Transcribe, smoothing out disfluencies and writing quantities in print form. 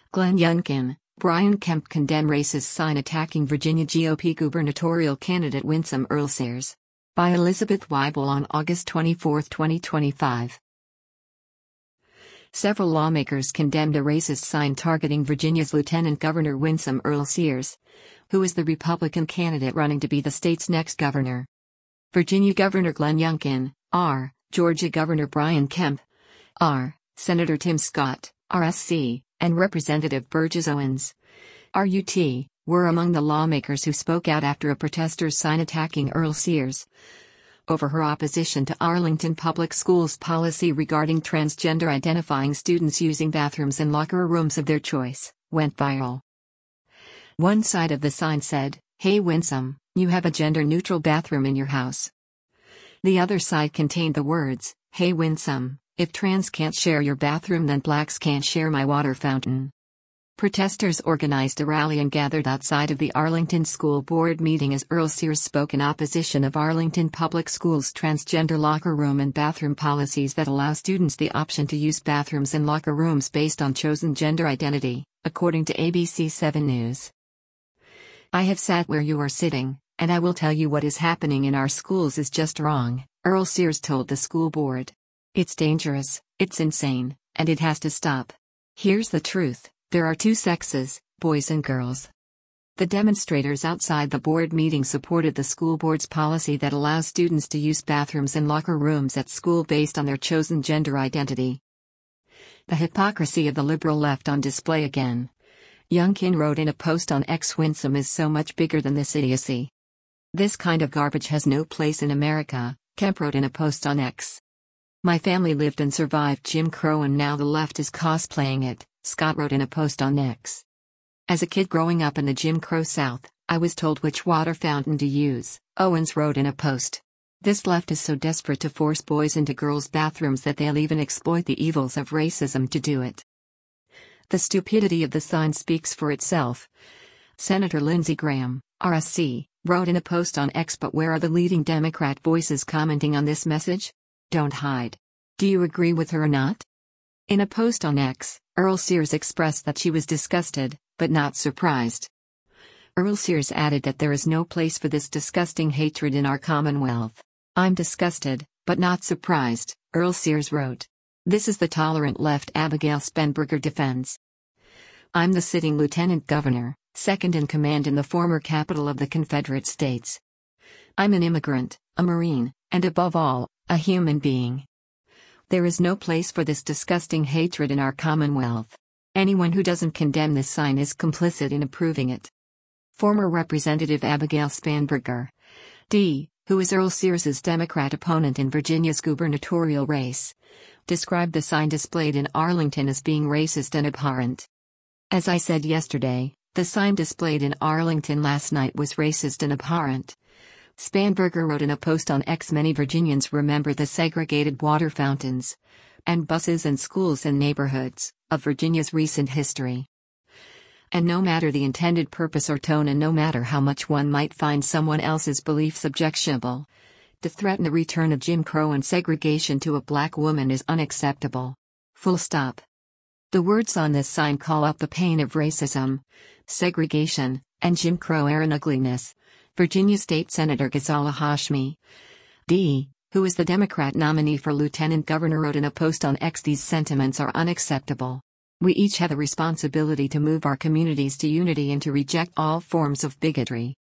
Glenn Youngkin, Brian Kemp condemn racist sign attacking Virginia GOP gubernatorial candidate Winsome Earl Sears. By Elizabeth Weibel on August 24, 2025. Several lawmakers condemned a racist sign targeting Virginia's Lieutenant Governor Winsome Earl Sears, who is the Republican candidate running to be the state's next governor. Virginia Governor Glenn Youngkin, R., Georgia Governor Brian Kemp, R., Senator Tim Scott, RSC, and Representative Burgess Owens, RUT, were among the lawmakers who spoke out after a protester's sign attacking Earl Sears over her opposition to Arlington Public Schools' policy regarding transgender identifying students using bathrooms and locker rooms of their choice, went viral. One side of the sign said, "Hey Winsome, you have a gender-neutral bathroom in your house." The other side contained the words, "Hey Winsome, if trans can't share your bathroom then blacks can't share my water fountain." Protesters organized a rally and gathered outside of the Arlington School Board meeting as Earl Sears spoke in opposition of Arlington Public Schools' transgender locker room and bathroom policies that allow students the option to use bathrooms and locker rooms based on chosen gender identity, according to ABC 7 News. "I have sat where you are sitting, and I will tell you what is happening in our schools is just wrong," Earl Sears told the school board. "It's dangerous, it's insane, and it has to stop. Here's the truth. There are two sexes, boys and girls." The demonstrators outside the board meeting supported the school board's policy that allows students to use bathrooms and locker rooms at school based on their chosen gender identity. "The hypocrisy of the liberal left on display again," Youngkin wrote in a post on X. "Winsome is so much bigger than this idiocy. This kind of garbage has no place in America," Kemp wrote in a post on X. "My family lived and survived Jim Crow and now the left is cosplaying it," Scott wrote in a post on X. "As a kid growing up in the Jim Crow South, I was told which water fountain to use," Owens wrote in a post. "This left is so desperate to force boys into girls' bathrooms that they'll even exploit the evils of racism to do it." The stupidity of the sign speaks for itself. Senator Lindsey Graham, RSC, wrote in a post on X. "But where are the leading Democrat voices commenting on this message? Don't hide. Do you agree with her or not?" In a post on X, Earl Sears expressed that she was disgusted, but not surprised. Earl Sears added that there is no place for this disgusting hatred in our Commonwealth. "I'm disgusted, but not surprised," Earl Sears wrote. "This is the tolerant left Abigail Spanberger defends. I'm the sitting lieutenant governor, second in command in the former capital of the Confederate States. I'm an immigrant, a Marine, and above all, a human being. There is no place for this disgusting hatred in our Commonwealth. Anyone who doesn't condemn this sign is complicit in approving it." Former Representative Abigail Spanberger, D., who is Earl Sears's Democrat opponent in Virginia's gubernatorial race, described the sign displayed in Arlington as being racist and abhorrent. "As I said yesterday, the sign displayed in Arlington last night was racist and abhorrent." Spanberger wrote in a post on X. "Many Virginians remember the segregated water fountains and buses and schools and neighborhoods of Virginia's recent history. And no matter the intended purpose or tone and no matter how much one might find someone else's beliefs objectionable, to threaten the return of Jim Crow and segregation to a black woman is unacceptable. Full stop." The words on this sign call up the pain of racism, segregation, and Jim Crow era and ugliness. Virginia State Senator Ghazala Hashmi, D., who is the Democrat nominee for lieutenant governor, wrote in a post on X. "These sentiments are unacceptable. We each have a responsibility to move our communities to unity and to reject all forms of bigotry."